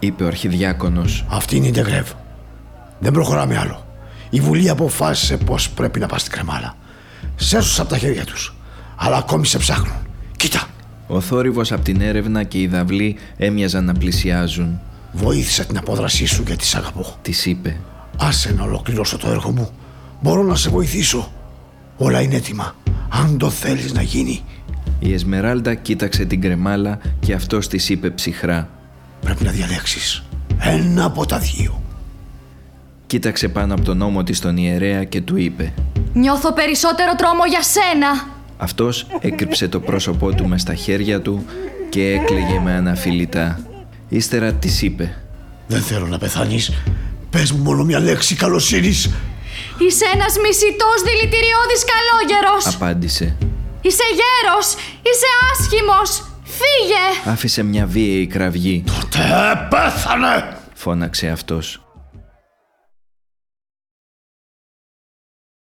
είπε ο αρχιδιάκονος. Αυτή είναι η Ντεγκρέβ. Δεν προχωράμε άλλο. Η Βουλή αποφάσισε πως πρέπει να πας στην κρεμάλα. Σέσουσα από τα χέρια τους, αλλά ακόμη σε ψάχνουν. Κοίτα. Ο θόρυβος από την έρευνα και οι δαυλοί έμοιαζαν να πλησιάζουν. Βοήθησα την απόδρασή σου γιατί σ' αγαπώ. Της είπε. Άσε να ολοκληρώσω το έργο μου. Μπορώ να σε βοηθήσω. Όλα είναι έτοιμα. Αν το θέλεις να γίνει. Η Εσμεράλντα κοίταξε την κρεμάλα και αυτός της είπε ψυχρά. Πρέπει να διαλέξεις ένα από τα δύο. Κοίταξε πάνω από τον ώμο της τον ιερέα και του είπε. Νιώθω περισσότερο τρόμο για σένα. Αυτός έκρυψε το πρόσωπό του μες στα χέρια του και έκλαιγε με αναφιλητά. Ύστερα της είπε. Δεν θέλω να πεθάνεις. Πες μου μόνο μια λέξη καλοσύνης. Είσαι ένας μισητός δηλητηριώδης καλόγερος. Απάντησε. Είσαι γέρος. Είσαι άσχημος. Φύγε. Άφησε μια βίαιη κραυγή. Τότε πέθανε. Φώναξε αυτός.